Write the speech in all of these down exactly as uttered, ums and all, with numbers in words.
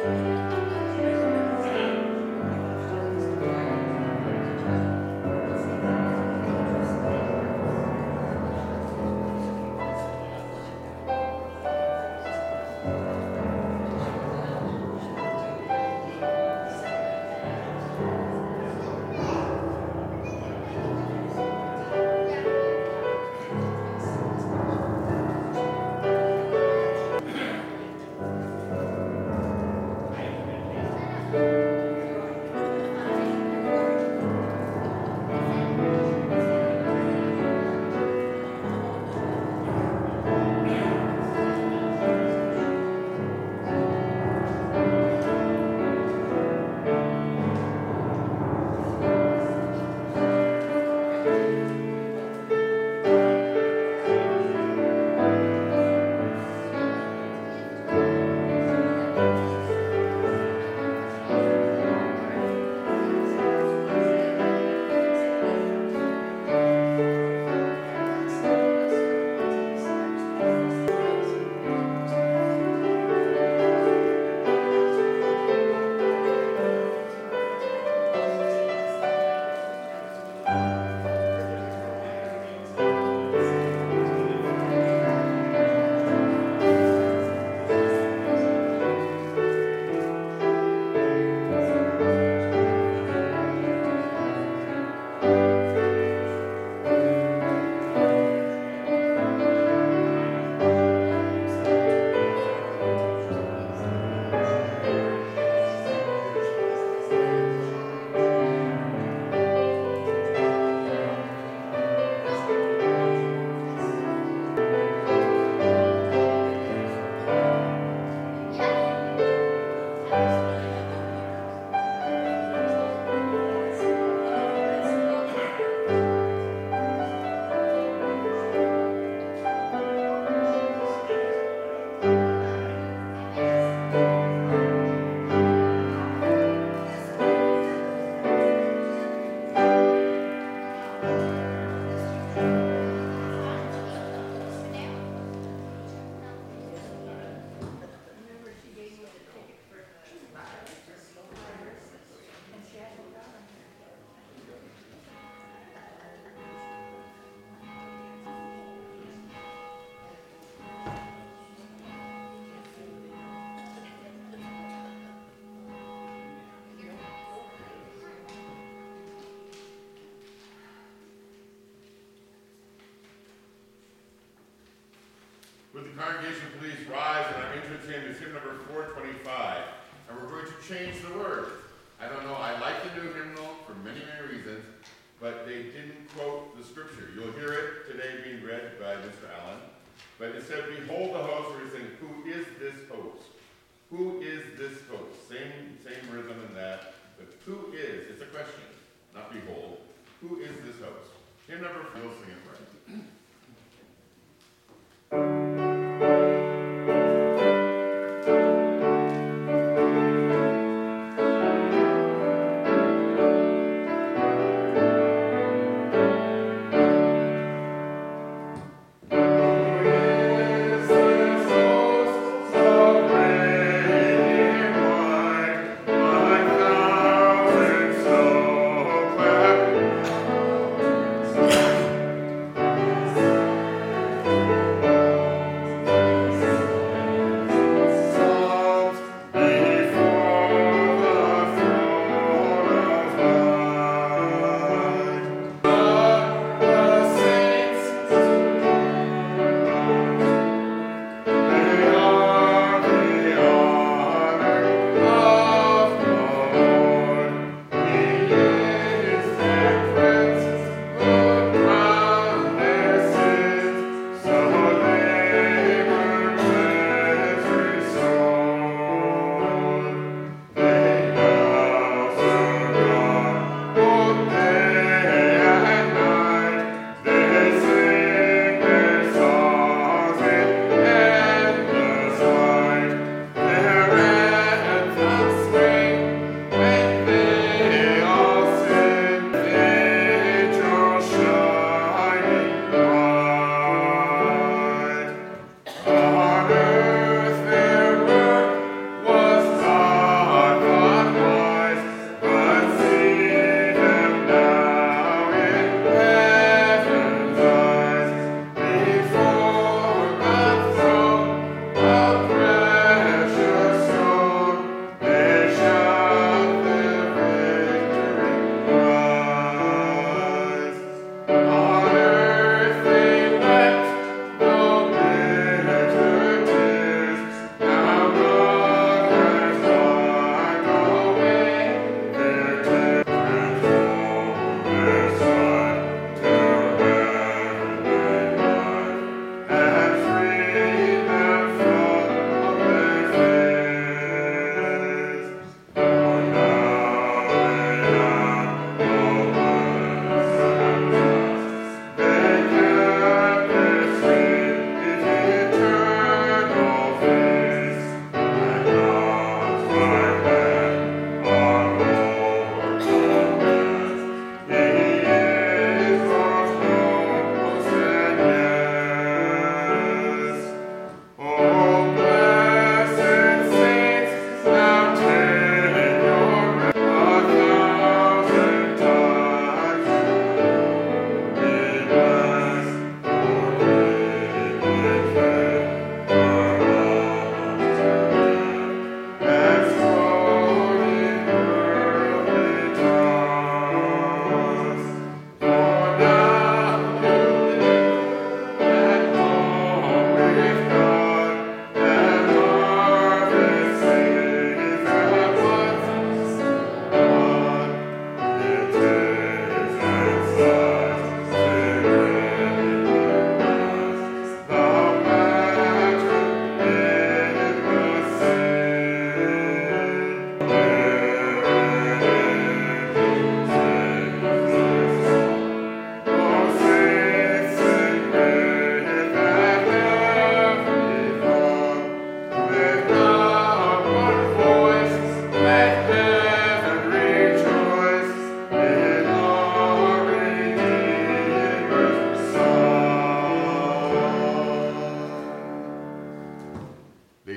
Would the congregation please rise, and our entrance hymn is hymn number four twenty-five. And we're going to change the words. I don't know, I like the new hymnal for many, many reasons, but they didn't quote the scripture. You'll hear it today being read by Mister Allen. But instead, behold the host, we're saying, who is this host? Who is this host? Same, same rhythm in that, but who is? It's a question, not behold. Who is this host? Hymn number four, we'll sing it right. Thank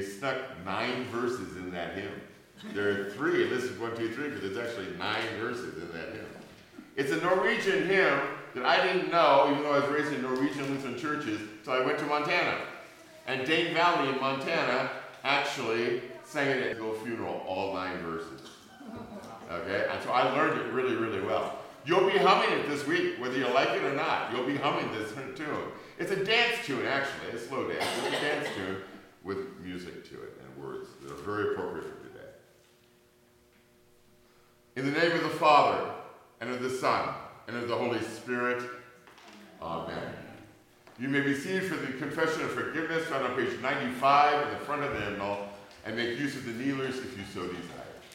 they snuck nine verses in that hymn. There are three, listed one, two, three, but there's actually nine verses in that hymn. It's a Norwegian hymn that I didn't know, even though I was raised in Norwegian Lutheran churches, until I went to Montana. And Dane Valley in Montana actually sang it at the funeral, all nine verses. Okay, and so I learned it really, really well. You'll be humming it this week, whether you like it or not. You'll be humming this tune. It's a dance tune, actually, a slow dance. It's a dance tune with music to it and words that are very appropriate for today. In the name of the Father, and of the Son, and of the Holy Spirit, Amen. You may be seated for the confession of forgiveness found on page ninety-five in the front of the hymnal, and make use of the kneelers if you so desire.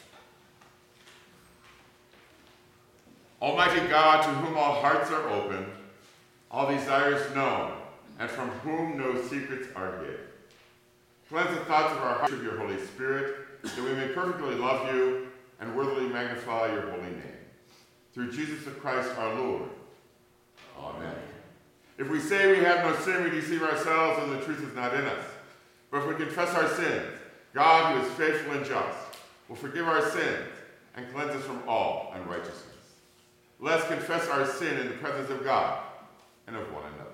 Almighty God, to whom all hearts are open, all desires known, and from whom no secrets are hid. Cleanse the thoughts of our hearts with your Holy Spirit, that we may perfectly love you and worthily magnify your holy name. Through Jesus the Christ our Lord. Amen. If we say we have no sin, we deceive ourselves, and the truth is not in us. But if we confess our sins, God, who is faithful and just, will forgive our sins and cleanse us from all unrighteousness. Let us confess our sin in the presence of God and of one another.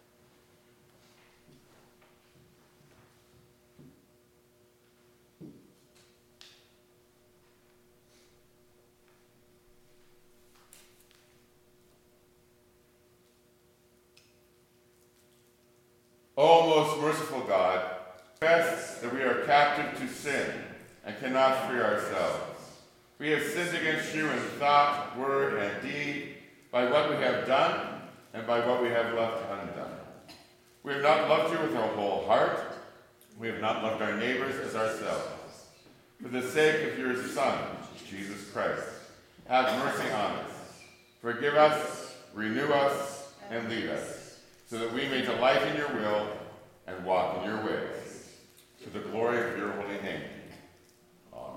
O most merciful God, confess that we are captive to sin and cannot free ourselves. We have sinned against you in thought, word, and deed, by what we have done and by what we have left undone. We have not loved you with our whole heart. We have not loved our neighbors as ourselves. For the sake of your Son, Jesus Christ, have mercy on us. Forgive us, renew us, and lead us, so that we may delight in your will and walk in your ways, to the glory of your holy name. Amen.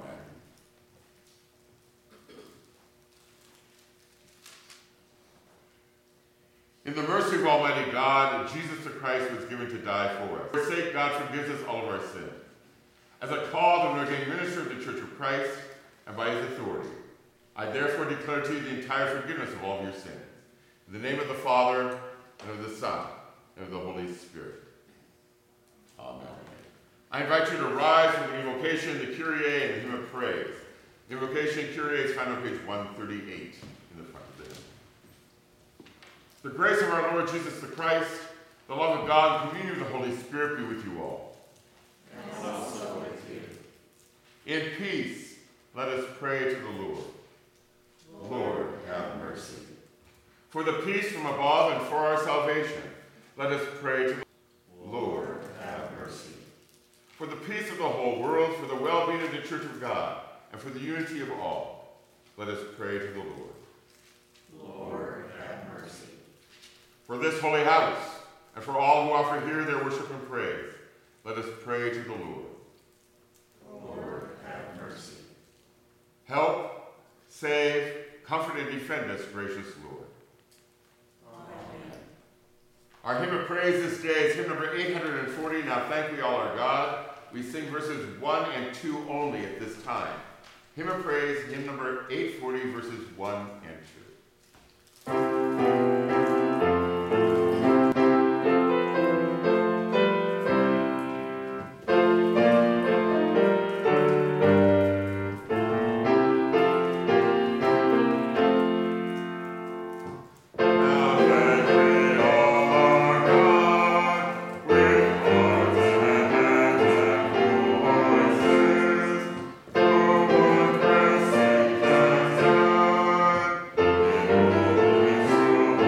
In the mercy of Almighty God, Jesus the Christ was given to die for us. For his sake, God forgives us all of our sins. As a called and ordained minister of the Church of Christ, and by his authority, I therefore declare to you the entire forgiveness of all of your sins. In the name of the Father, and of the Son, and of the Holy Spirit. Amen. I invite you to rise for the invocation, the Kyrie, and the hymn of praise. The invocation Kyrie is found on page one thirty-eight in the front of the hymn. The grace of our Lord Jesus the Christ, the love of God, and communion of the Holy Spirit be with you all. And also with you. In peace, let us pray to the Lord. Lord, have mercy. For the peace from above and for our salvation, let us pray to the Lord, have mercy. For the peace of the whole world, for the well-being of the Church of God, and for the unity of all, let us pray to the Lord. Lord, have mercy. For this holy house, and for all who offer here their worship and praise, let us pray to the Lord. Lord, have mercy. Help, save, comfort, and defend us, gracious Lord. Amen. Our hymn of praise this day is hymn number eight hundred forty, Now Thank We All Our God. We sing verses one and two only at this time. Hymn of praise, hymn number eight forty, verses one and two. Lord,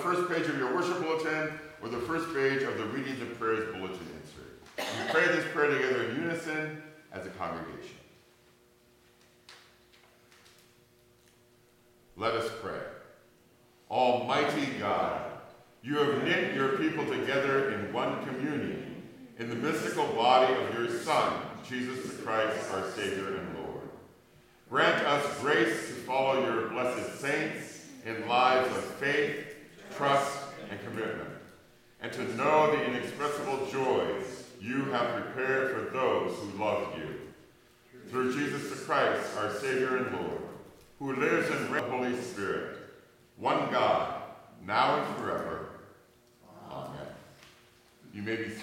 first page of your worship bulletin or the first page of the Readings and Prayers bulletin insert. We pray this prayer together in unison as a congregation. Let us pray. Almighty God, you have knit your people together in one communion in the mystical body of your Son, Jesus the Christ, our Savior and Lord. Grant us grace to follow your blessed saints in lives of faith, trust, and commitment, and to know the inexpressible joys you have prepared for those who love you. Through Jesus the Christ, our Savior and Lord, who lives and reigns in the Holy Spirit, one God, now and forever. Amen. You may be seated.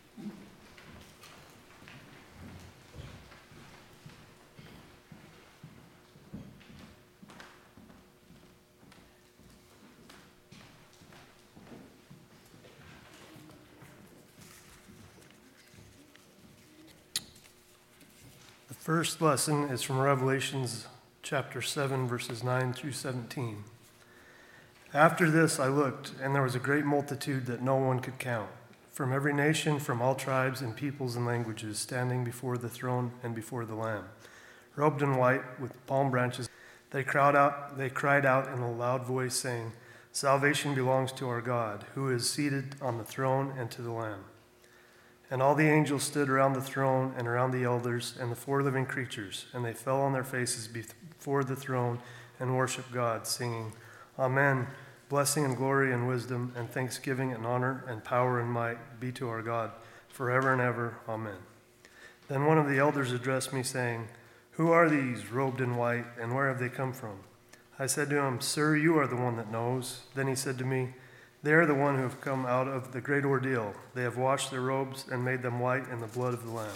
The first lesson is from Revelations chapter seven, verses nine through seventeen. After this I looked, and there was a great multitude that no one could count, from every nation, from all tribes and peoples and languages, standing before the throne and before the Lamb, robed in white with palm branches. They cried out, they cried out in a loud voice, saying, "Salvation belongs to our God, who is seated on the throne, and to the Lamb." And all the angels stood around the throne and around the elders and the four living creatures, and they fell on their faces before the throne and worshiped God, singing, "Amen. Blessing and glory and wisdom and thanksgiving and honor and power and might be to our God forever and ever. Amen." Then one of the elders addressed me, saying, "Who are these robed in white, and where have they come from?" I said to him, "Sir, you are the one that knows." Then he said to me, "They are the one who have come out of the great ordeal. They have washed their robes and made them white in the blood of the Lamb.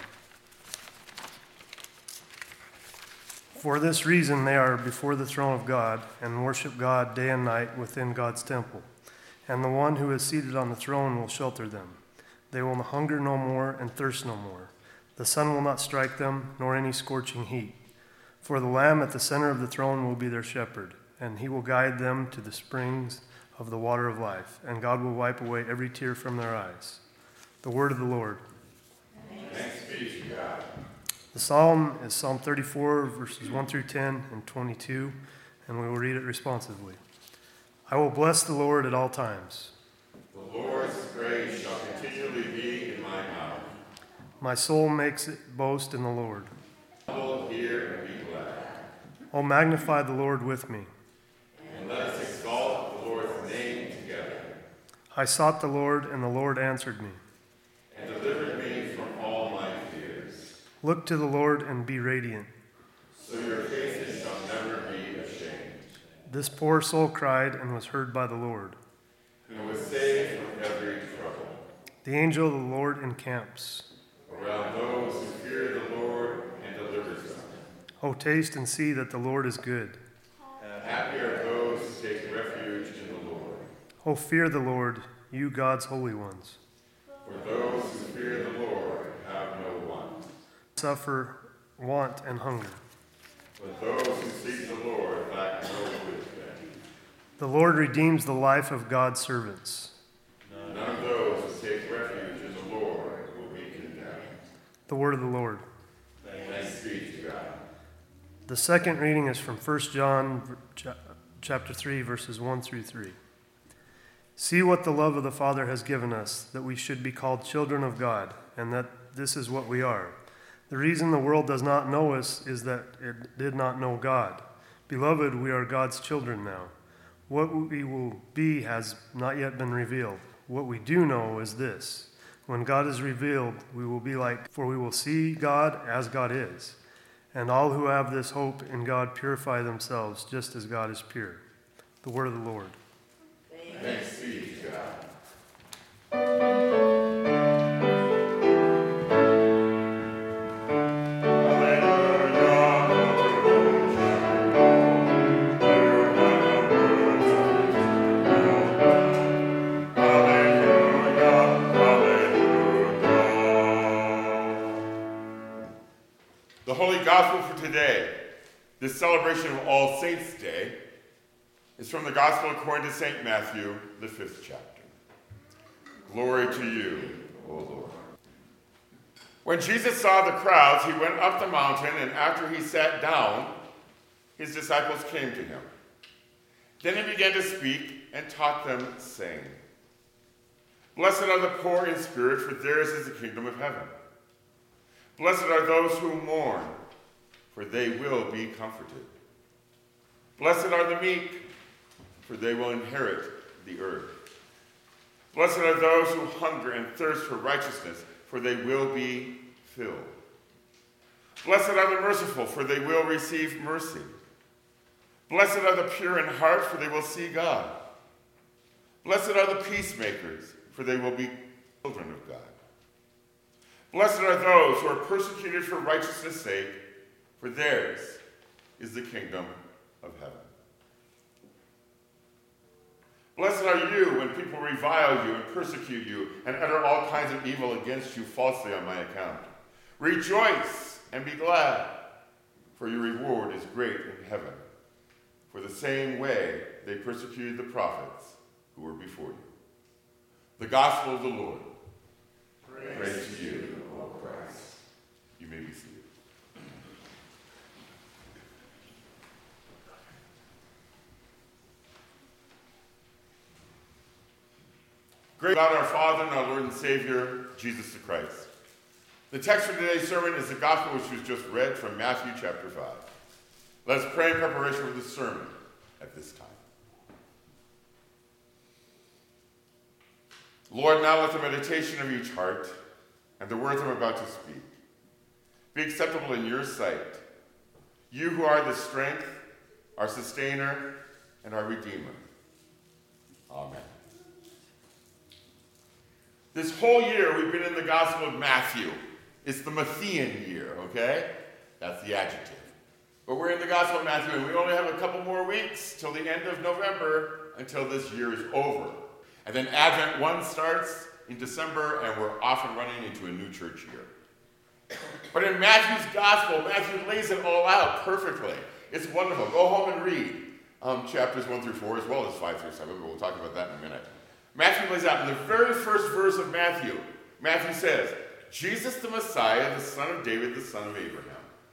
For this reason they are before the throne of God and worship God day and night within God's temple. And the one who is seated on the throne will shelter them. They will hunger no more and thirst no more. The sun will not strike them, nor any scorching heat. For the Lamb at the center of the throne will be their shepherd, and he will guide them to the springs of the water of life, and God will wipe away every tear from their eyes." The word of the Lord. Thanks be to God. The psalm is Psalm thirty-four, verses one through ten and twenty-two, and we will read it responsively. I will bless the Lord at all times. The Lord's praise shall continually be in my mouth. My soul makes it boast in the Lord. Humble, hear, and be glad. Oh, magnify the Lord with me. And let us exalt the Lord's name together. I sought the Lord, and the Lord answered me. And delivered me from all my fears. Look to the Lord and be radiant. So your faces shall never be ashamed. This poor soul cried and was heard by the Lord. And was saved from every trouble. The angel of the Lord encamps Around those who fear the Lord and delivers them. Oh, taste and see that the Lord is good. Happy are those who take refuge in the Lord. Oh, fear the Lord, you God's holy ones. For those who fear the Lord have no want. Suffer want and hunger. But those who seek the Lord lack no good thing. The Lord redeems the life of God's servants. None of those who take refuge in the Lord will be condemned. The word of the Lord. Thanks be to God. The second reading is from First John chapter three, verses one through three. See what the love of the Father has given us, that we should be called children of God, and that this is what we are. The reason the world does not know us is that it did not know God. Beloved, we are God's children now. What we will be has not yet been revealed. What we do know is this: when God is revealed, we will be like, for we will see God as God is. And all who have this hope in God purify themselves just as God is pure. The word of the Lord. Thanks be to God. The Holy Gospel for today, this celebration of All Saints' Day, is from the Gospel according to Saint Matthew, the fifth chapter. Glory to you, O Lord. When Jesus saw the crowds, he went up the mountain, and after he sat down, his disciples came to him. Then he began to speak and taught them, saying, Blessed are the poor in spirit, for theirs is the kingdom of heaven. Blessed are those who mourn, for they will be comforted. Blessed are the meek, for they will inherit the earth. Blessed are those who hunger and thirst for righteousness, for they will be filled. Blessed are the merciful, for they will receive mercy. Blessed are the pure in heart, for they will see God. Blessed are the peacemakers, for they will be children of God. Blessed are those who are persecuted for righteousness' sake, for theirs is the kingdom of heaven. Blessed are you when people revile you and persecute you and utter all kinds of evil against you falsely on my account. Rejoice and be glad, for your reward is great in heaven. For the same way they persecuted the prophets who were before you. The gospel of the Lord. Praise, Praise to you, O Christ. You may be seated. Great God, our Father and our Lord and Savior, Jesus the Christ. The text for today's sermon is the gospel which was just read from Matthew chapter five. Let us pray in preparation for the sermon at this time. Lord, now let the meditation of each heart and the words I'm about to speak be acceptable in your sight, you who are the strength, our sustainer, and our redeemer. Amen. This whole year we've been in the Gospel of Matthew. It's the Matthean year, okay? That's the adjective. But we're in the Gospel of Matthew, and we only have a couple more weeks till the end of November until this year is over. And then Advent one starts in December, and we're off and running into a new church year. But in Matthew's Gospel, Matthew lays it all out perfectly. It's wonderful. Go home and read um, chapters one through four, as well as five through seven, but we'll talk about that in a minute. Matthew lays out in the very first verse of Matthew, Matthew says, Jesus the Messiah, the son of David, the son of Abraham.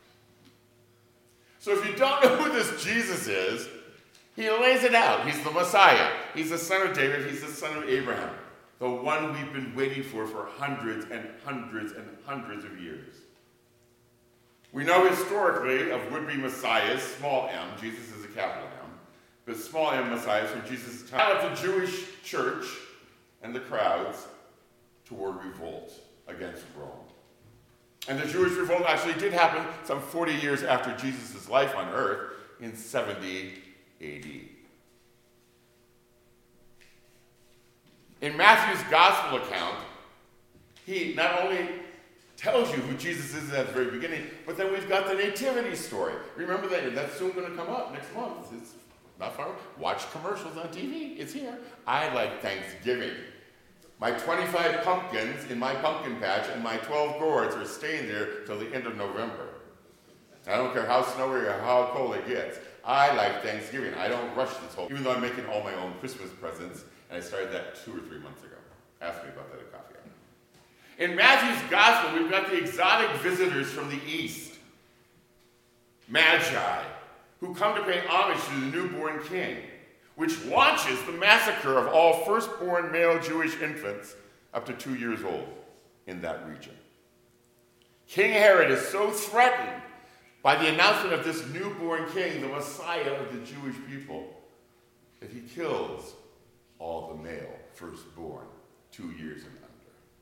So if you don't know who this Jesus is, he lays it out. He's the Messiah. He's the son of David. He's the son of Abraham. The one we've been waiting for for hundreds and hundreds and hundreds of years. We know historically of would-be messiahs, small m, Jesus is a capital M, but small m messiahs from Jesus' time. Of the Jewish church and the crowds toward revolt against Rome. And the Jewish revolt actually did happen some forty years after Jesus' life on earth in seventy A D. In Matthew's gospel account, he not only tells you who Jesus is at the very beginning, but then we've got the nativity story. Remember that, that's soon going to come up next month. It's not far. Watch commercials on T V. It's here. I like Thanksgiving. My twenty-five pumpkins in my pumpkin patch and my twelve gourds are staying there till the end of November. I don't care how snowy or how cold it gets. I like Thanksgiving. I don't rush this whole, even though I'm making all my own Christmas presents, and I started that two or three months ago. Ask me about that at coffee hour. In Matthew's gospel, we've got the exotic visitors from the east, Magi, who come to pay homage to the newborn king, which launches the massacre of all firstborn male Jewish infants up to two years old in that region. King Herod is so threatened by the announcement of this newborn king, the Messiah of the Jewish people, that he kills all the male firstborn, two years and under.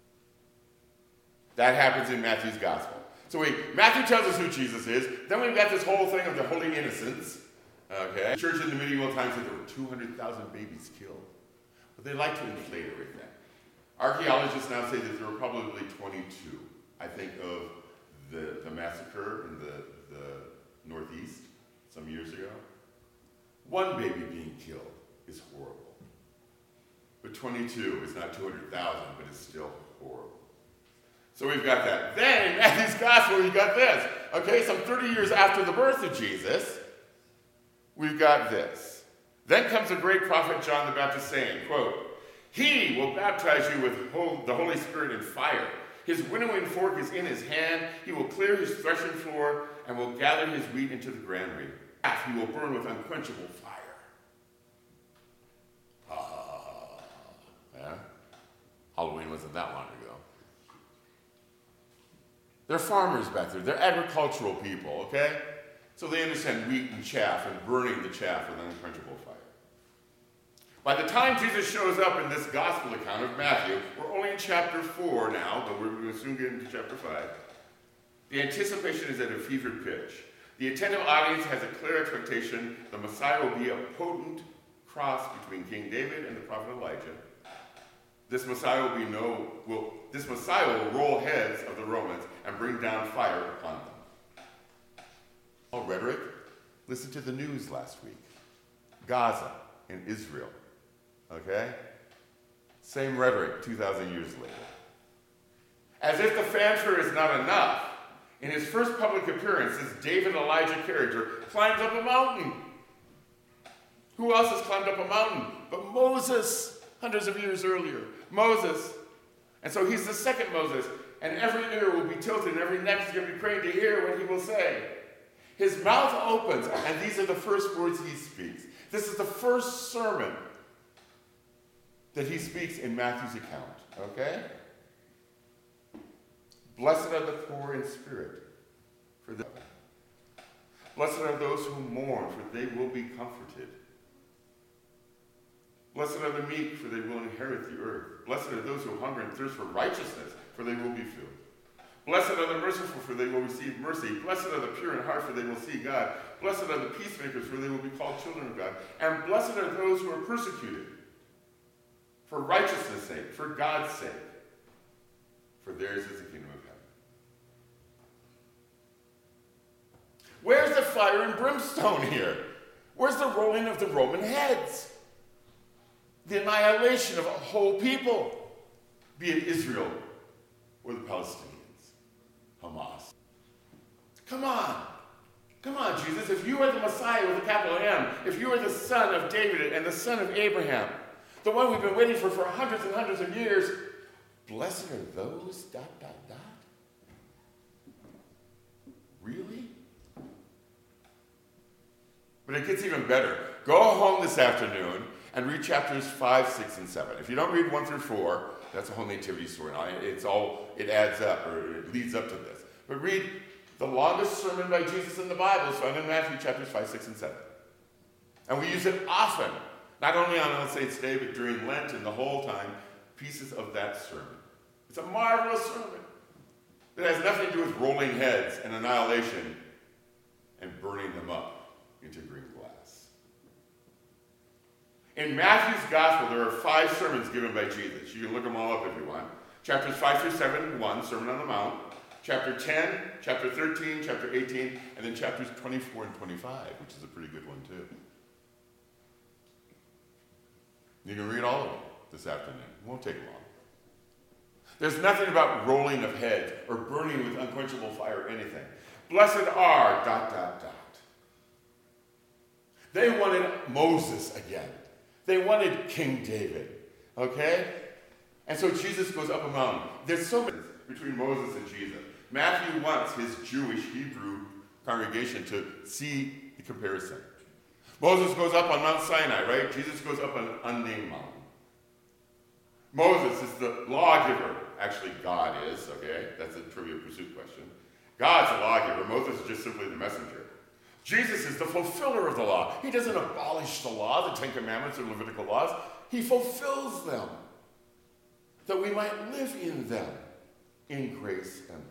That happens in Matthew's gospel. So wait, Matthew tells us who Jesus is. Then we've got this whole thing of the holy innocents. Okay. The church in the medieval times said there were two hundred thousand babies killed. But they like to inflate everything. Archaeologists now say that there were probably twenty-two. I think of the, the massacre in the, the Northeast some years ago. One baby being killed is horrible. But twenty-two is not two hundred thousand, but it's still horrible. So we've got that. Then in Matthew's gospel, we've got this. Okay, some thirty years after the birth of Jesus, we've got this. Then comes the great prophet John the Baptist saying, quote, "He will baptize you with the Holy Spirit and fire. His winnowing fork is in his hand. He will clear his threshing floor and will gather his wheat into the granary. He will burn with unquenchable fire." Ah, yeah. Halloween wasn't that long ago. They're farmers back there. They're agricultural people, okay? So they understand wheat and chaff and burning the chaff with unquenchable fire. By the time Jesus shows up in this gospel account of Matthew, we're only in chapter four now, but we're going to soon get into chapter five. The anticipation is at a fevered pitch. The attentive audience has a clear expectation the Messiah will be a potent cross between King David and the prophet Elijah. This Messiah will be no will this Messiah will roll heads of the Romans and bring down fire upon them. All rhetoric. Listen to the news last week. Gaza and Israel. Okay? Same rhetoric two thousand years later. As if the fanfare is not enough, in his first public appearance, this David Elijah character climbs up a mountain. Who else has climbed up a mountain but Moses, hundreds of years earlier? Moses. And so he's the second Moses, and every ear will be tilted, and every neck is going to be craned to hear what he will say. His mouth opens, and these are the first words he speaks. This is the first sermon that he speaks in Matthew's account, okay? Blessed are the poor in spirit, for they... Blessed are those who mourn, for they will be comforted. Blessed are the meek, for they will inherit the earth. Blessed are those who hunger and thirst for righteousness, for they will be filled. Blessed are the merciful, for they will receive mercy. Blessed are the pure in heart, for they will see God. Blessed are the peacemakers, for they will be called children of God. And blessed are those who are persecuted for righteousness' sake, for God's sake. For theirs is the kingdom of heaven. Where's the fire and brimstone here? Where's the rolling of the Roman heads? The annihilation of a whole people, be it Israel or the Palestinians, Hamas. Come on. Come on, Jesus. If you are the Messiah with a capital M, if you are the son of David and the son of Abraham, the one we've been waiting for for hundreds and hundreds of years, blessed are those, dot, dot, dot. Really? But it gets even better. Go home this afternoon and read chapters five, six, and seven. If you don't read one through four, that's a whole nativity story. Now, it's all, it adds up, or it leads up to this. But read the longest sermon by Jesus in the Bible, so I'm in Matthew chapters five, six, and seven. And we use it often, not only on All Saints' Day, but during Lent and the whole time, pieces of that sermon. It's a marvelous sermon. It has nothing to do with rolling heads and annihilation and burning them up into green glass. In Matthew's gospel, there are five sermons given by Jesus. You can look them all up if you want. Chapters five through seven, one, Sermon on the Mount. Chapter ten, chapter thirteen, chapter eighteen, and then chapters twenty-four and twenty-five, which is a pretty good one too. You can read all of them this afternoon. It won't take long. There's nothing about rolling of heads or burning with unquenchable fire or anything. Blessed are, dot, dot, dot. They wanted Moses again. They wanted King David, okay? And so Jesus goes up a mountain. There's so much between Moses and Jesus. Matthew wants his Jewish Hebrew congregation to see the comparison. Moses goes up on Mount Sinai, right? Jesus goes up on an unnamed mountain. Moses is the lawgiver. Actually, God is, okay? That's a Trivial Pursuit question. God's the lawgiver. Moses is just simply the messenger. Jesus is the fulfiller of the law. He doesn't abolish the law, the Ten Commandments or Levitical laws. He fulfills them, that we might live in them in grace and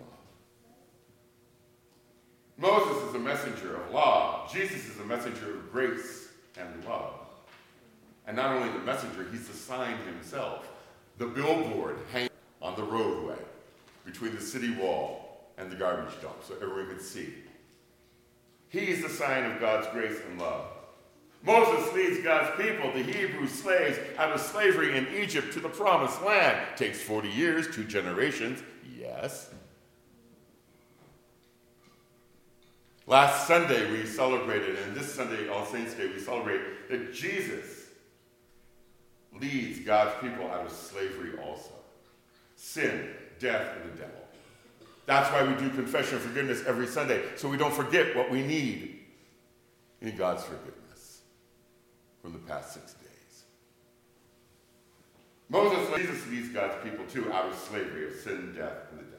love. Moses is a messenger of law. Jesus is a messenger of grace and love. And not only the messenger, he's the sign himself. The billboard hanging on the roadway between the city wall and the garbage dump so everyone could see. He's the sign of God's grace and love. Moses leads God's people, the Hebrew slaves, out of slavery in Egypt to the promised land. Takes forty years, two generations, yes. Last Sunday we celebrated, and this Sunday, All Saints' Day, we celebrate that Jesus leads God's people out of slavery also. Sin, death, and the devil. That's why we do confession and forgiveness every Sunday, so we don't forget what we need in God's forgiveness from the past six days. Moses, Jesus leads God's people too out of slavery of sin, death, and the devil.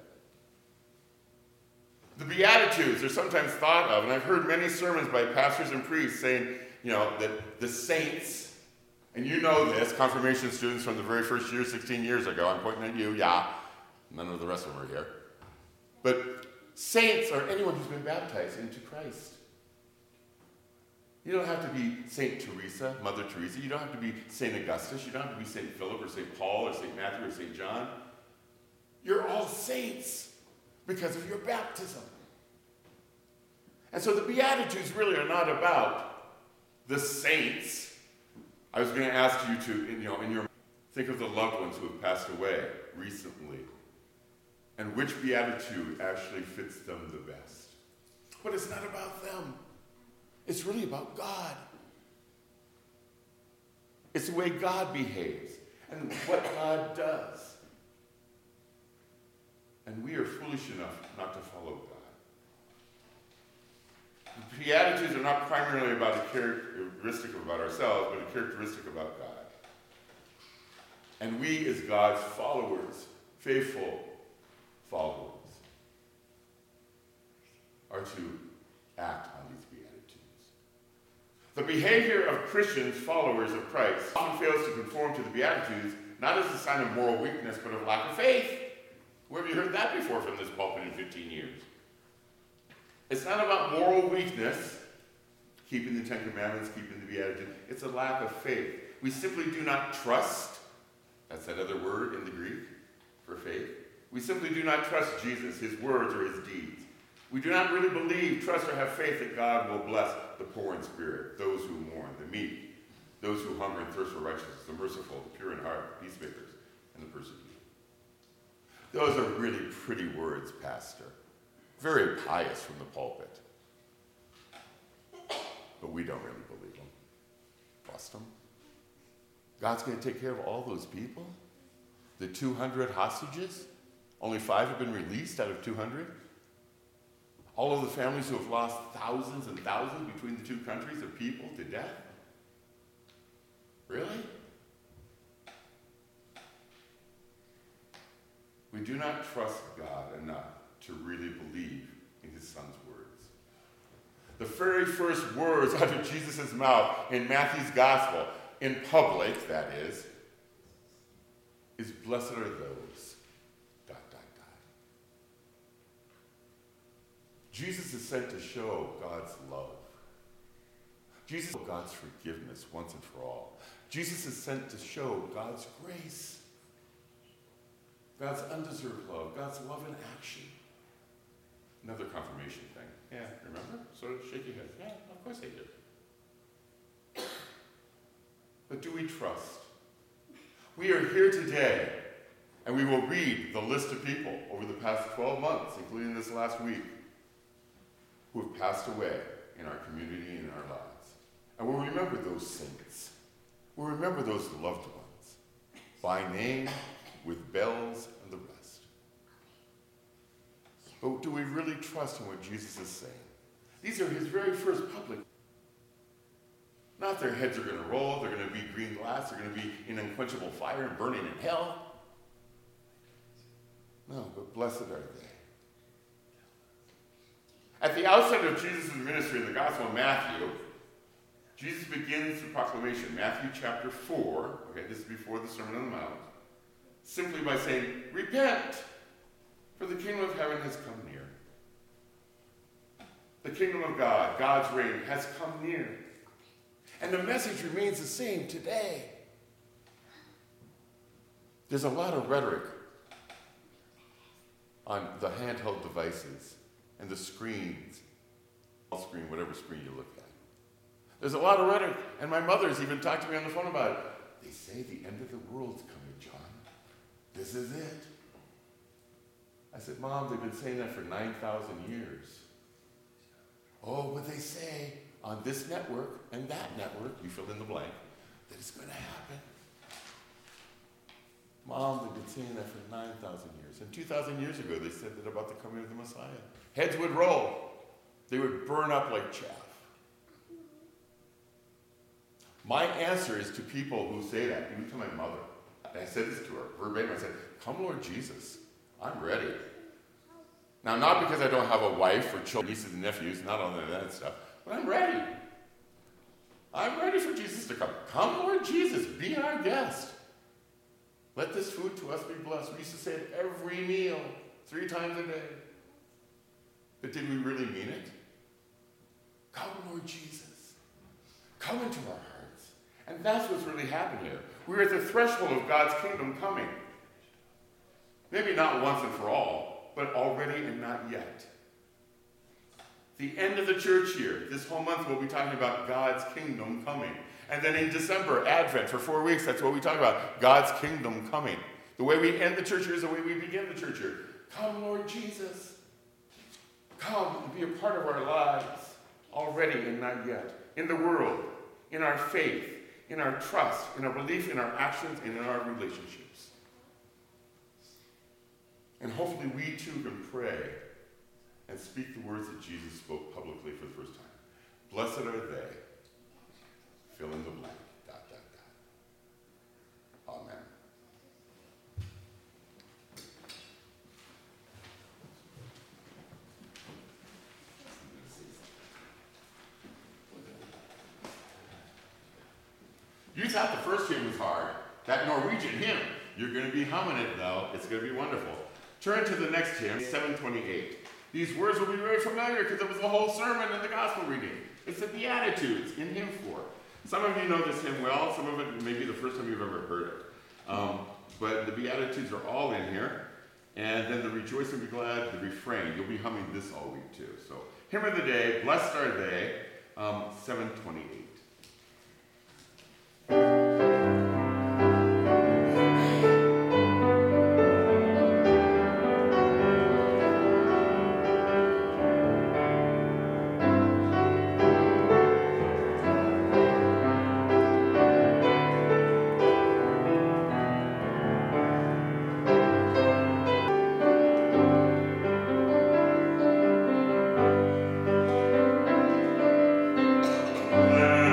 The Beatitudes are sometimes thought of, and I've heard many sermons by pastors and priests saying, you know, that the saints, and you know this, confirmation students from the very first year, sixteen years ago, I'm pointing at you, yeah, none of the rest of them are here. But saints are anyone who's been baptized into Christ. You don't have to be Saint Teresa, Mother Teresa. You don't have to be Saint Augustus. You don't have to be Saint Philip or Saint Paul or Saint Matthew or Saint John. You're all saints because of your baptism. And so the Beatitudes really are not about the saints. I was going to ask you to, you know, in your think of the loved ones who have passed away recently, and which beatitude actually fits them the best. But it's not about them. It's really about God. It's the way God behaves and what God does. And we are foolish enough not to follow God. The Beatitudes are not primarily about a characteristic about ourselves, but a characteristic about God. And we, as God's followers, faithful followers, are to act on these Beatitudes. The behavior of Christians, followers of Christ, often fails to conform to the Beatitudes, not as a sign of moral weakness, but of lack of faith. Where have you heard that before from this pulpit in fifteen years? It's not about moral weakness, keeping the Ten Commandments, keeping the Beatitudes. It's a lack of faith. We simply do not trust. That's that other word in the Greek for faith. We simply do not trust Jesus, his words, or his deeds. We do not really believe, trust, or have faith that God will bless the poor in spirit, those who mourn, the meek, those who hunger and thirst for righteousness, the merciful, the pure in heart, the peacemakers, and the persecuted. Those are really pretty words, Pastor. Very pious from the pulpit. But we don't really believe them. Trust them. God's going to take care of all those people? The two hundred hostages? Only five have been released out of two hundred? All of the families who have lost thousands and thousands between the two countries of people to death? Really? We do not trust God enough to really believe in his son's words. The very first words out of Jesus' mouth in Matthew's gospel, in public, that is, is blessed are those, dot, dot, dot. Jesus is sent to show God's love. Jesus is God's forgiveness once and for all. Jesus is sent to show God's grace, God's undeserved love, God's love in action. Another confirmation thing. Yeah, remember? Sort of shake your head. Yeah, of course I do. But do we trust? We are here today, and we will read the list of people over the past twelve months, including this last week, who have passed away in our community and in our lives. And we'll remember those saints. We'll remember those loved ones by name, with bells and the rest. But do we really trust in what Jesus is saying? These are his very first public. Not their heads are going to roll, they're going to be green glass, they're going to be in unquenchable fire and burning in hell. No, but blessed are they. At the outset of Jesus' ministry in the Gospel of Matthew, Jesus begins the proclamation, Matthew chapter four, okay, this is before the Sermon on the Mount, simply by saying, repent, for the kingdom of heaven has come near. The kingdom of God, God's reign, has come near. And the message remains the same today. There's a lot of rhetoric on the handheld devices and the screens, screen, whatever screen you look at. There's a lot of rhetoric, and my mother's even talked to me on the phone about it. They say the end of the world's coming, John. This is it. I said, Mom, they've been saying that for nine thousand years. oh, but they say on this network and that network, you fill in the blank, that it's going to happen. Mom, they've been saying that for nine thousand years. And two thousand years ago, they said that about the coming of the Messiah. Heads would roll. They would burn up like chaff. My answer is to people who say that, even to my mother. And I said this to her verbatim. I said, come, Lord Jesus, I'm ready. Now, not because I don't have a wife or children, nieces and nephews, not all of that stuff, but I'm ready. I'm ready for Jesus to come. Come, Lord Jesus, be our guest. Let this food to us be blessed. We used to say it every meal, three times a day. But did we really mean it? Come, Lord Jesus. Come into our hearts. And that's what's really happened here. We're at the threshold of God's kingdom coming. Maybe not once and for all, but already and not yet. The end of the church year, this whole month we'll be talking about God's kingdom coming. And then in December, Advent, for four weeks, that's what we talk about, God's kingdom coming. The way we end the church year is the way we begin the church year. Come, Lord Jesus. Come and be a part of our lives, already and not yet. In the world, in our faith, in our trust, in our belief, in our actions, and in our relationships. And hopefully we too can pray and speak the words that Jesus spoke publicly for the first time. Blessed are they. Fill in the blank. Dot, dot, dot. Amen. You thought the first hymn was hard. That Norwegian hymn. You're going to be humming it, though. It's going to be wonderful. Turn to the next hymn, seven twenty-eight. These words will be very familiar because it was the whole sermon in the gospel reading. It's the Beatitudes in hymn four. Some of you know this hymn well. Some of it may be the first time you've ever heard it. Um, but the Beatitudes are all in here. And then the rejoice and be glad, the refrain. You'll be humming this all week too. So, hymn of the day, blessed are they, um, seven twenty-eight. Amen.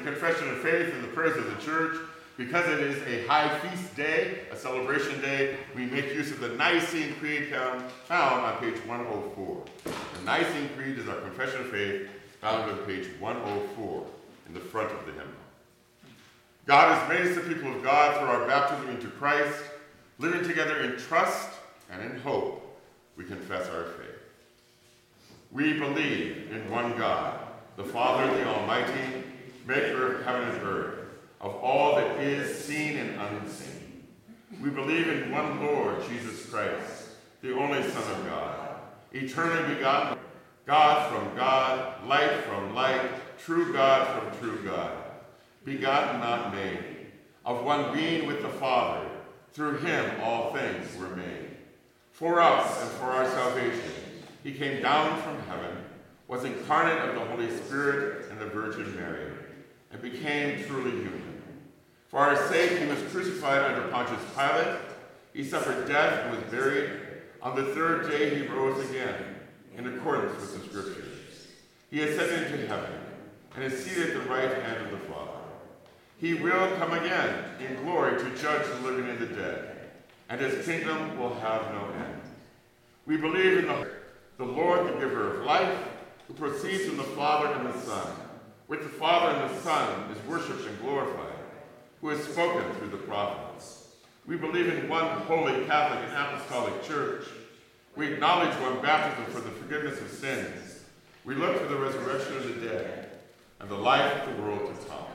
confession of faith and the prayers of the church. Because it is a high feast day, a celebration day, we make use of the Nicene Creed found on page one oh four. The Nicene Creed is our confession of faith found on page one oh four in the front of the hymnal. God has made us the people of God through our baptism into Christ. Living together in trust and in hope, we confess our faith. We believe in one God, the Father, the Almighty, maker of heaven and earth, of all that is seen and unseen. We believe in one Lord, Jesus Christ, the only Son of God, eternally begotten, God from God, light from light, true God from true God, begotten, not made, of one being with the Father. Through him all things were made. For us and for our salvation, he came down from heaven, was incarnate of the Holy Spirit and the Virgin Mary, and became truly human. For our sake, he was crucified under Pontius Pilate. He suffered death and was buried. On the third day, he rose again, in accordance with the Scriptures. He ascended into heaven and is seated at the right hand of the Father. He will come again in glory to judge the living and the dead, and his kingdom will have no end. We believe in the, the Lord, the giver of life, who proceeds from the Father and the Son. With the Father and the Son is worshipped and glorified, who has spoken through the prophets. We believe in one holy Catholic and Apostolic Church. We acknowledge one baptism for the forgiveness of sins. We look for the resurrection of the dead and the life of the world to come.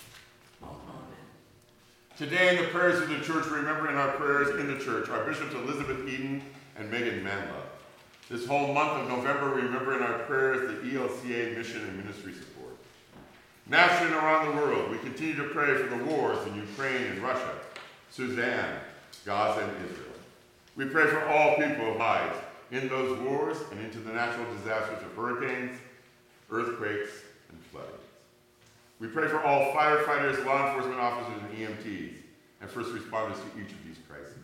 Today in the prayers of the church, we remember in our prayers in the church our Bishops Elizabeth Eden and Megan Manlove. This whole month of November, we remember in our prayers the E L C A mission and ministry support. Nationally and around the world, we continue to pray for the wars in Ukraine and Russia, Sudan, Gaza, and Israel. We pray for all people of lives in those wars and into the natural disasters of hurricanes, earthquakes, and floodings. We pray for all firefighters, law enforcement officers, and E M Ts, and first responders to each of these crises.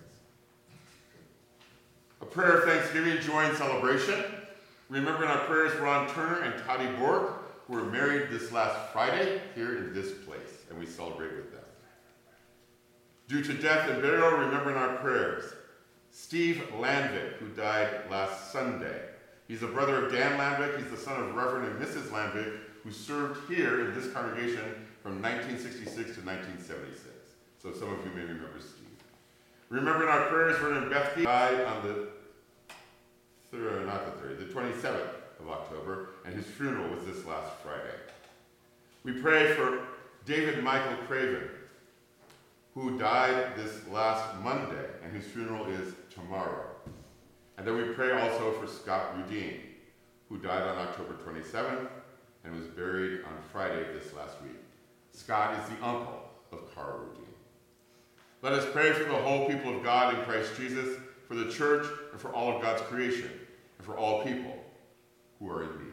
A prayer of thanksgiving, joy, and celebration. Remember in our prayers Ron Turner and Toddy Bork, who were married this last Friday here in this place, and we celebrate with them. Due to death and burial, remember in our prayers Steve Landvik, who died last Sunday. He's a brother of Dan Landvik. He's the son of Reverend and Missus Landvik, who served here in this congregation from nineteen sixty-six to nineteen seventy-six. So some of you may remember Steve. Remember in our prayers, Vernon Bethke died on the third, not the third, the twenty-seventh of October, and his funeral was this last Friday. We pray for David Michael Craven, who died this last Monday, and whose funeral is tomorrow. And then we pray also for Scott Rudine, who died on October twenty-seventh and was buried on Friday this last week. Scott is the uncle of Carl Rudine. Let us pray for the whole people of God in Christ Jesus, for the church, and for all of God's creation, and for all people who are in need.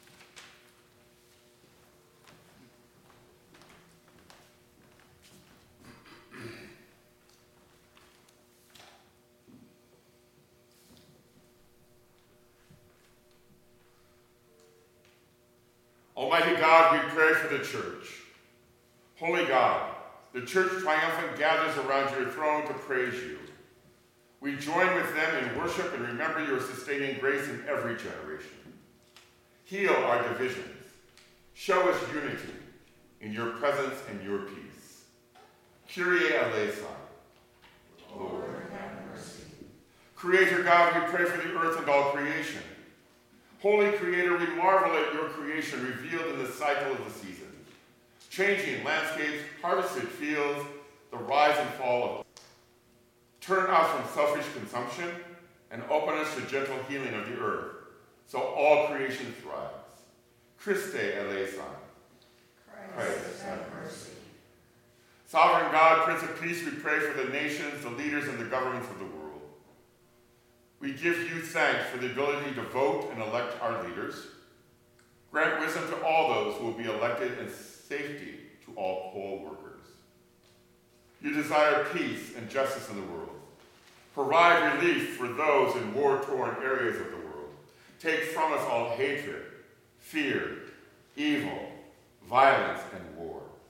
Almighty God, we pray for the church. Holy God, the church triumphant gathers around your throne to praise you. We join with them in worship and remember your sustaining grace in every generation. Heal our divisions. Show us unity in your presence and your peace. Kyrie eleison. Lord, have mercy. Creator God, we pray for the earth and all creation. Holy Creator, we marvel at your creation revealed in the cycle of the seasons, changing landscapes, harvested fields, the rise and fall of. Turn us from selfish consumption and open us to gentle healing of the earth, so all creation thrives. Christe eleison. Christ, Christ have mercy. Sovereign God, Prince of Peace, we pray for the nations, the leaders, and the governments of the world. We give you thanks for the ability to vote and elect our leaders. Grant wisdom to all those who will be elected and safety to all poll workers. You desire peace and justice in the world. Provide relief for those in war-torn areas of the world. Take from us all hatred, fear, evil, violence, and war.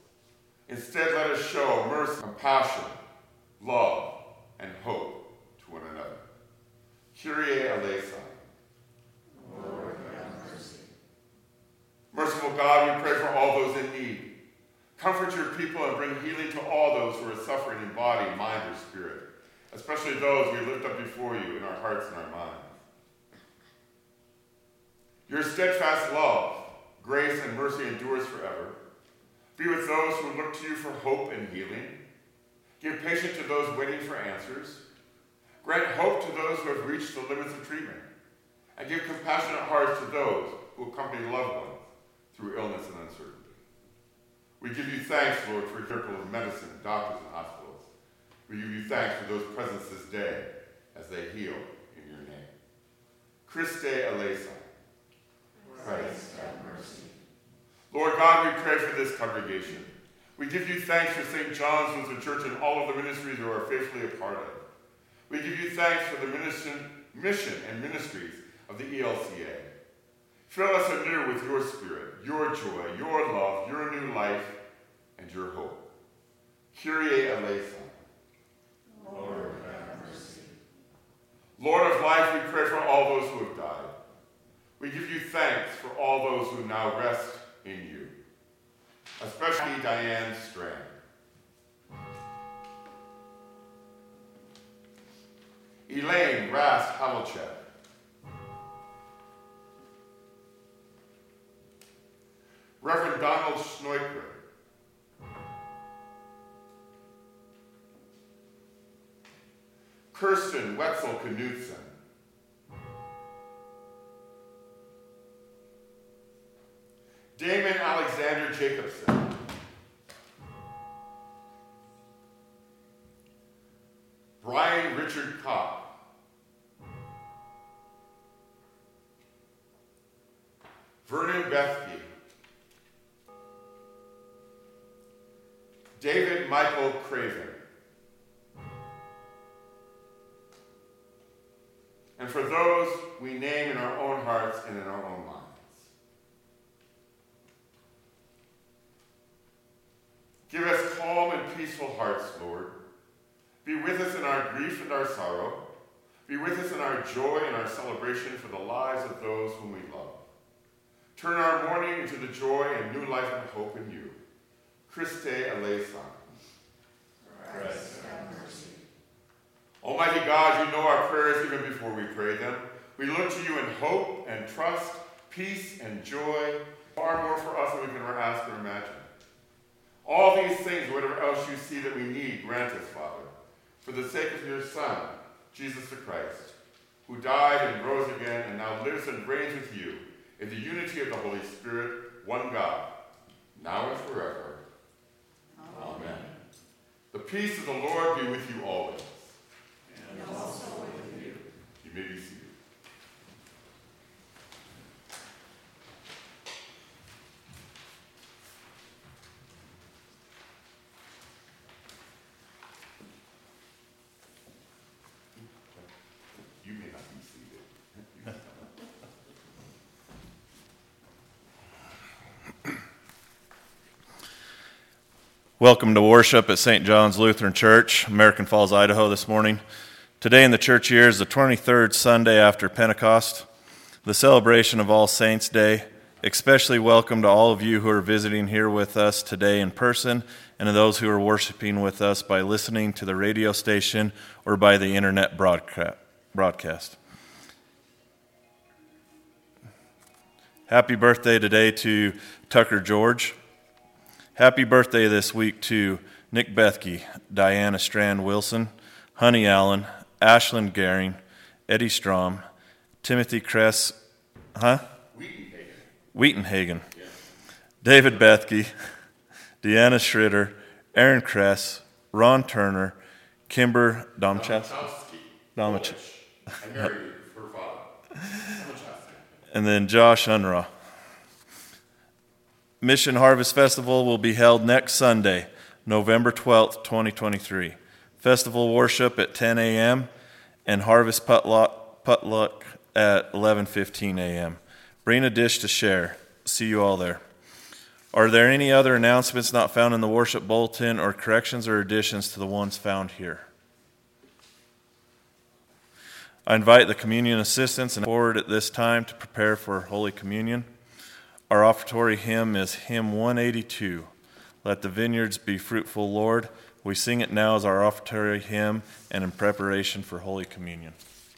Instead, let us show mercy, compassion, love, and hope to one another. Kyrie eleison. Lord, have mercy. Merciful God, we pray for all those in need. Comfort your people and bring healing to all those who are suffering in body, mind, or spirit, especially those we lift up before you in our hearts and our minds. Your steadfast love, grace, and mercy endures forever. Be with those who look to you for hope and healing. Give patience to those waiting for answers. Grant hope to those who have reached the limits of treatment. And give compassionate hearts to those who accompany loved ones through illness and uncertainty. We give you thanks, Lord, for your miracle of medicine, doctors, and hospitals. We give you thanks for those present this day as they heal in your name. Christe eleison. Christ, have mercy. Lord God, we pray for this congregation. We give you thanks for Saint John's Lutheran Church and all of the ministries we are faithfully a part of. We give you thanks for the mission and ministries of the E L C A. Fill us anew with your spirit, your joy, your love, your new life, and your hope. Kyrie eleison. Lord, have mercy. Lord of life, we pray for all those who have died. We give you thanks for all those who now rest in you, especially Diane Strand. Elaine Rast Havlicek. Reverend Donald Schneukler. Kirsten Wetzel Knudsen. Damon Alexander Jacobson. Brian Richard Kopp. Vernon Bethke. David Michael Craven. And for those we name in our own hearts and in our own minds. Give us calm and peaceful hearts, Lord. Be with us in our grief and our sorrow. Be with us in our joy and our celebration for the lives of those whom we love. Turn our mourning into the joy and new life and hope in you. Christe eleison. Christ, have mercy. Almighty God, you know our prayers even before we pray them. We look to you in hope and trust, peace and joy, far more for us than we can ever ask or imagine. All these things, whatever else you see that we need, grant us, Father, for the sake of your Son, Jesus the Christ, who died and rose again and now lives and reigns with you in the unity of the Holy Spirit, one God, now and forever. Amen. Amen. The peace of the Lord be with you always. And also with you. You may be seated. You may not be seated. Welcome to worship at Saint John's Lutheran Church, American Falls, Idaho this morning. Today in the church year is the twenty-third Sunday after Pentecost, the celebration of All Saints' Day. Especially welcome to all of you who are visiting here with us today in person and to those who are worshiping with us by listening to the radio station or by the internet broadcast. Happy birthday today to Tucker George. Happy birthday this week to Nick Bethke, Diana Strand Wilson, Honey Allen, Ashlyn Gehring, Eddie Strom, Timothy Kress, huh? Wheatenhagen. Wheatenhagen. Yeah. David Bethke, Deanna Schritter, Aaron Kress, Ron Turner, Kimber Domchowski. Domach- I married her father. and then Josh Unruh. Mission Harvest Festival will be held next Sunday, November twelfth, twenty twenty-three. Festival worship at ten a.m. and harvest potluck, potluck at eleven fifteen a.m. Bring a dish to share. See you all there. Are there any other announcements not found in the worship bulletin or corrections or additions to the ones found here? I invite the communion assistants forward at this time to prepare for Holy Communion. Our offertory hymn is hymn one eighty-two, Let the Vineyards Be Fruitful, Lord. We sing it now as our offertory hymn and in preparation for Holy Communion.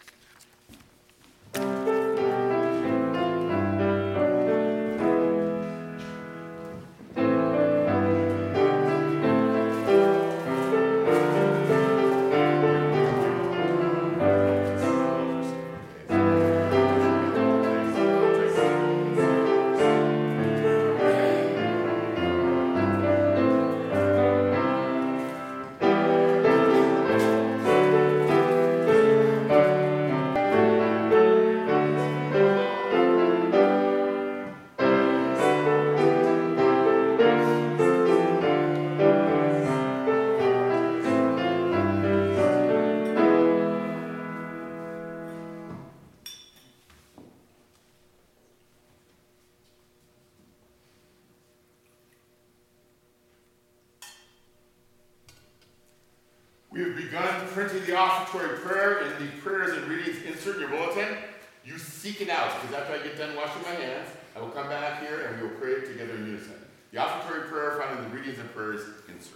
We have begun printing the offertory prayer in the prayers and readings insert in your bulletin. You seek it out, because after I get done washing my hands, I will come back here and we will pray it together in unison. The offertory prayer found in the readings and prayers insert.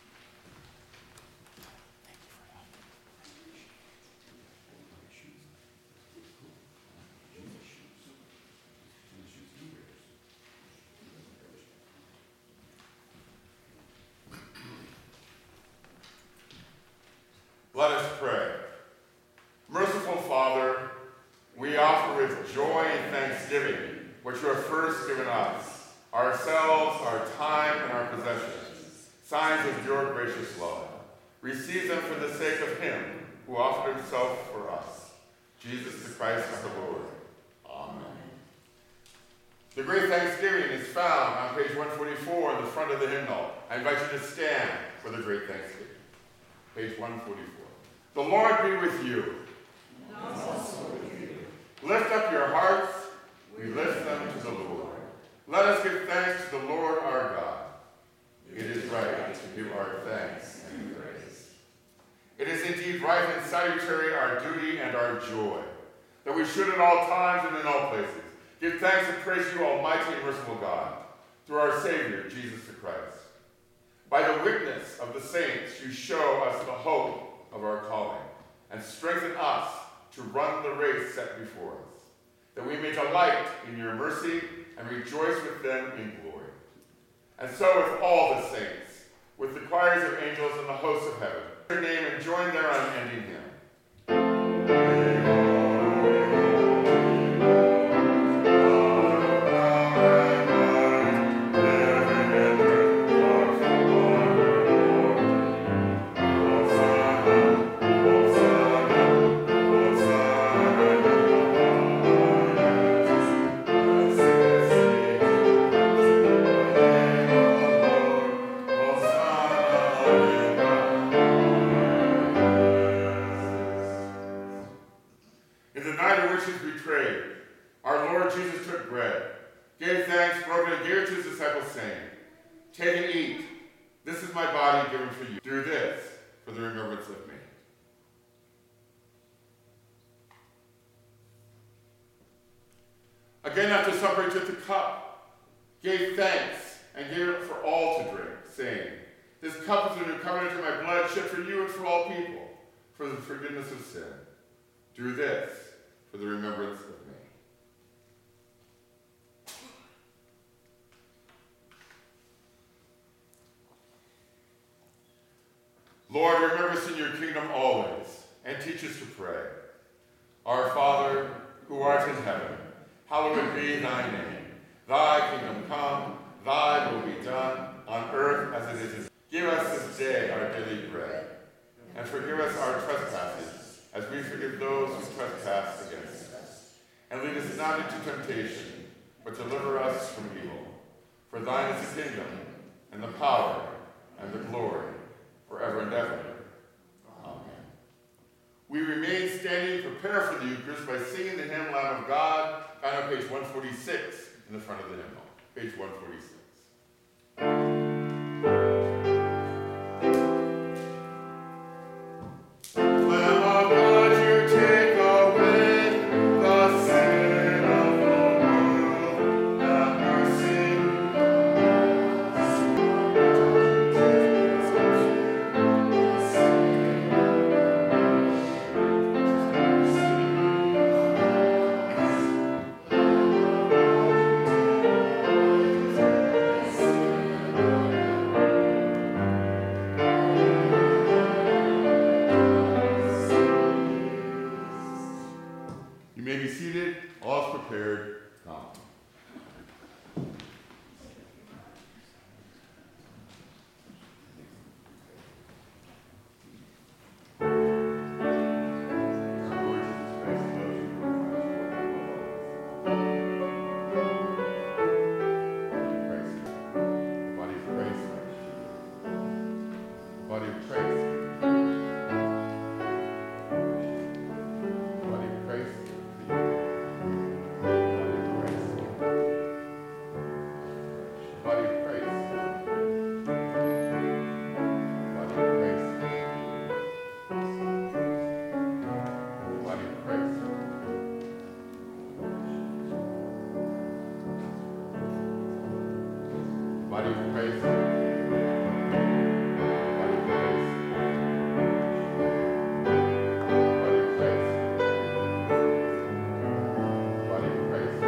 Let us pray. Merciful Father, we offer with joy and thanksgiving what you have first given us, ourselves, our time, and our possessions, signs of your gracious love. Receive them for the sake of him who offered himself for us, Jesus the Christ our Lord. Amen. The great thanksgiving is found on page one forty-four in the front of the hymnal. I invite you to stand for the great thanksgiving. Page one forty-four. The Lord be with you. And also with you. Lift up your hearts. We lift them to the Lord. Let us give thanks to the Lord our God. It is right to give our thanks and praise. It is indeed right and salutary, our duty and our joy, that we should at all times and in all places give thanks and praise you, Almighty and merciful God, through our Savior, Jesus the Christ. By the witness of the saints, you show us the hope of our calling, and strengthen us to run the race set before us, that we may delight in your mercy and rejoice with them in glory. And so with all the saints, with the choirs of angels and the hosts of heaven, your name and join their unending hymn. Take and eat. This is my body given for you. Do this for the remembrance of me. Again, after supper, he took the cup, gave thanks, and gave it for all to drink, saying, This cup is the new covenant in my blood, shed for you and for all people, for the forgiveness of sin. Do this for the remembrance of me. Lord, remember us in your kingdom always, and teach us to pray. Our Father, who art in heaven, hallowed be thy name. Thy kingdom come, thy will be done, on earth as it is in heaven. Give us this day our daily bread, and forgive us our trespasses, as we forgive those who trespass against us. And lead us not into temptation, but deliver us from evil. For thine is the kingdom, and the power, and the glory, forever and ever. Amen. We remain standing, prepare for the Eucharist by singing the hymn Lamb of God, found on page one forty-six in the front of the hymnal. Page one forty-six. You may be seated. All is prepared. Come. Body of Christ. Body of Christ. Body of Christ. Body of Christ.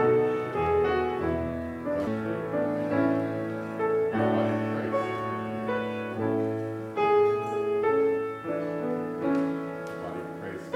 Body of Christ. Body of Christ.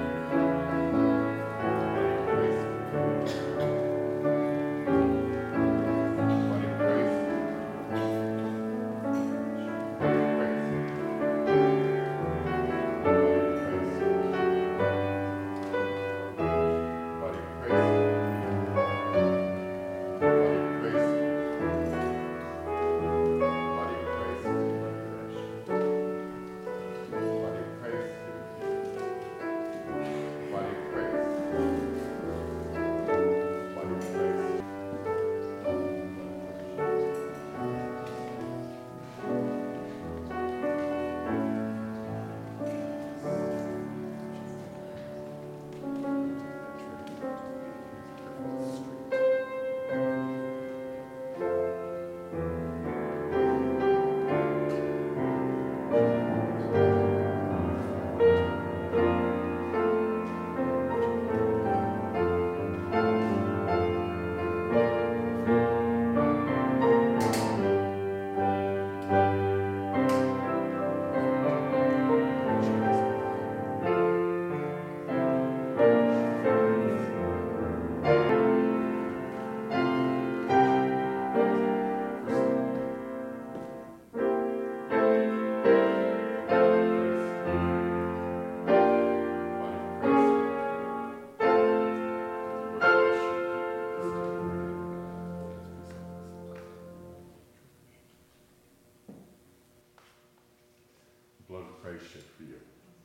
Blood of Christ shed for you.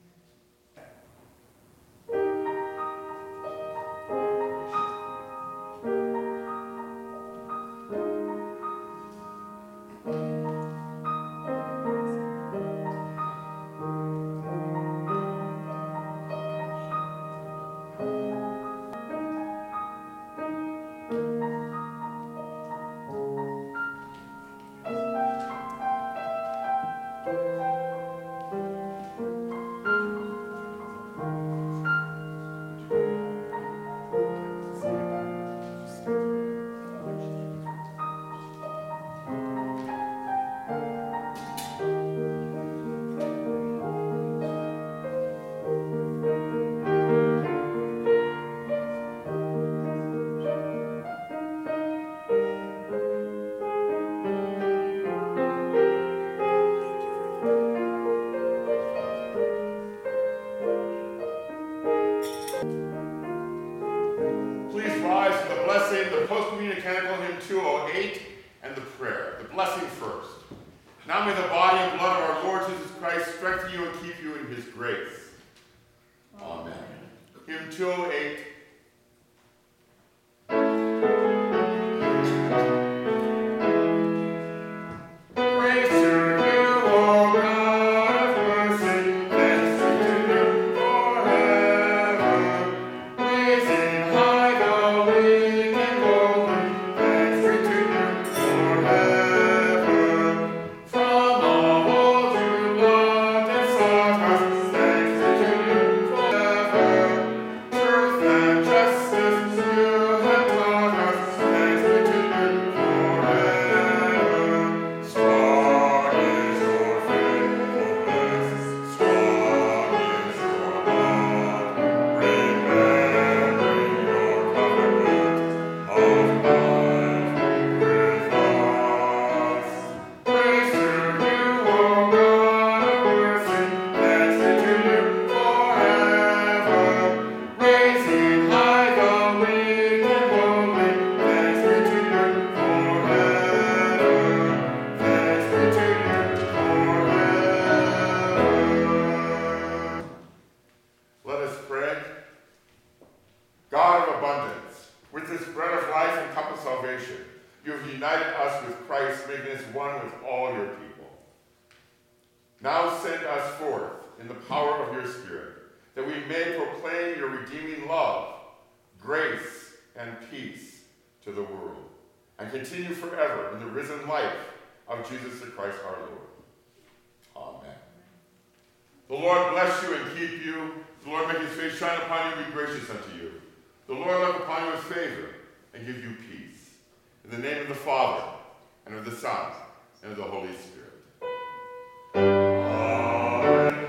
Please rise for the blessing, the post-communion canticle hymn two oh eight, and the prayer. The blessing first. Now may the body and blood of our Lord Jesus Christ strengthen you and keep you in his grace. Amen. Hymn two oh eight. Truth and united us with Christ, making us one with all your people. Now send us forth in the power of your Spirit, that we may proclaim your redeeming love, grace, and peace to the world, and continue forever in the risen life of Jesus the Christ our Lord. Amen. The Lord bless you and keep you. The Lord make his face shine upon you and be gracious unto you. The Lord look upon you with favor and give you peace. In the name of the Father, and of the Son, and of the Holy Spirit. Amen.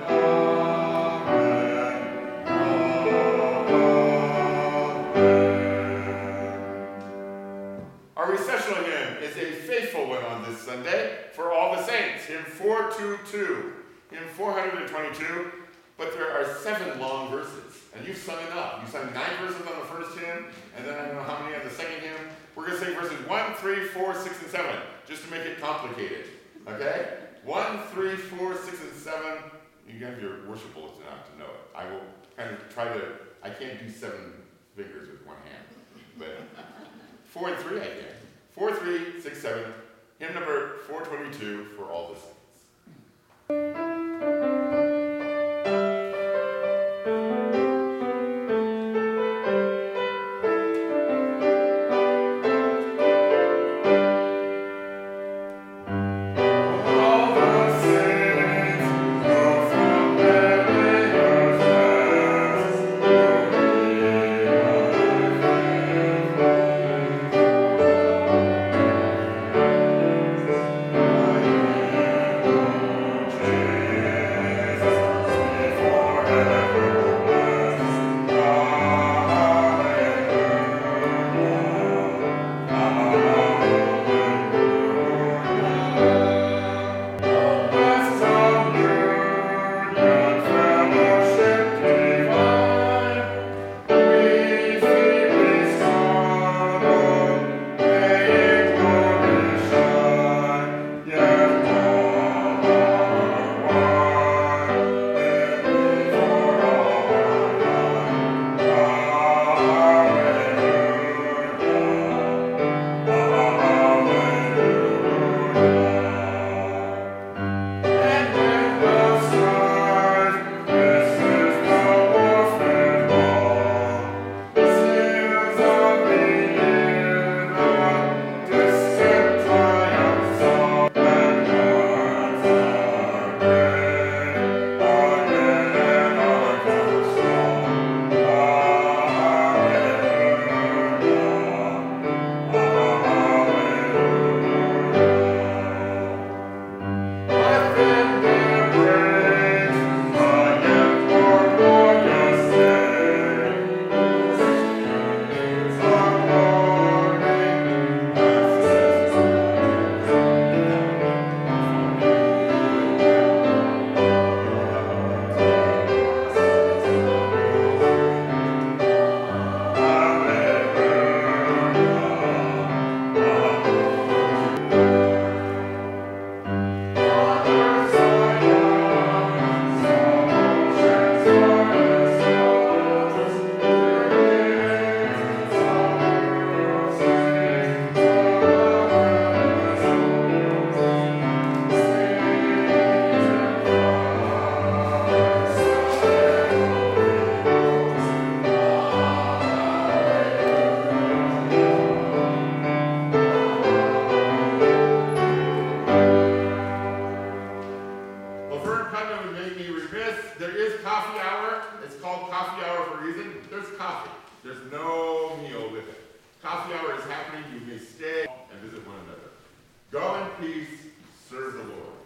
Our recessional hymn is a faithful one on this Sunday for all the saints. Hymn four twenty-two. Hymn four hundred twenty-two. But there are seven long verses, and you've sung enough. You sung nine verses on the first hymn, and then I don't know how many on the second hymn. We're going to sing verses one, three, four, six, and seven, just to make it complicated. Okay? one, three, four, six, and seven. You have your worship bulletin out to know it. I will kind of try to, I can't do seven fingers with one hand, but four and three I can. four, three, six, seven. Hymn number four twenty-two for all the saints. There's no meal with it. Coffee hour is happening. You may stay and visit one another. Go in peace. Serve the Lord.